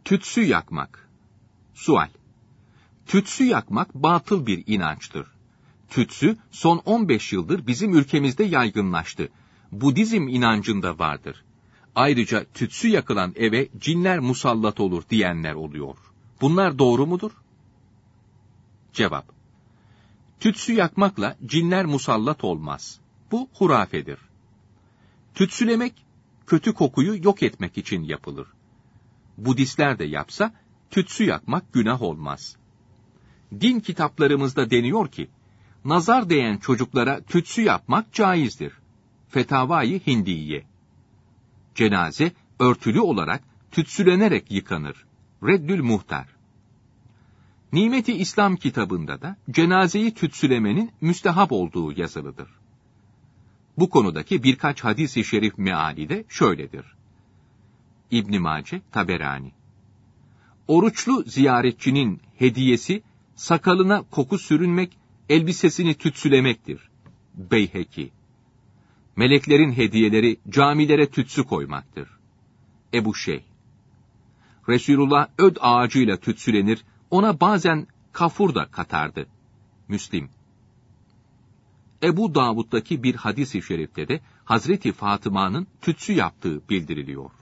Tütsü yakmak. Sual. Tütsü yakmak batıl bir inançtır. Tütsü son 15 yıldır bizim ülkemizde yaygınlaştı. Budizm inancında vardır. Ayrıca tütsü yakılan eve cinler musallat olur diyenler oluyor. Bunlar doğru mudur? Cevap. Tütsü yakmakla cinler musallat olmaz. Bu hurafedir. Tütsülemek, kötü kokuyu yok etmek için yapılır. Budistler de yapsa, tütsü yakmak günah olmaz. Din kitaplarımızda deniyor ki, nazar değen çocuklara tütsü yapmak caizdir. Fetavai Hindiye. Cenaze, örtülü olarak tütsülenerek yıkanır. Reddül Muhtar. Nimet-i İslam kitabında da cenazeyi tütsülemenin müstehap olduğu yazılıdır. Bu konudaki birkaç hadis-i şerif meali de şöyledir. İbn Mace, Taberani. Oruçlu ziyaretçinin hediyesi, sakalına koku sürünmek, elbisesini tütsülemektir. Beyheki. Meleklerin hediyeleri camilere tütsü koymaktır. Ebu Şeyh. Resulullah öd ağacıyla tütsülenir, ona bazen kafur da katardı. Müslim. Ebu Davud'daki bir hadis-i şerifte de Hazreti Fatıma'nın tütsü yaptığı bildiriliyor.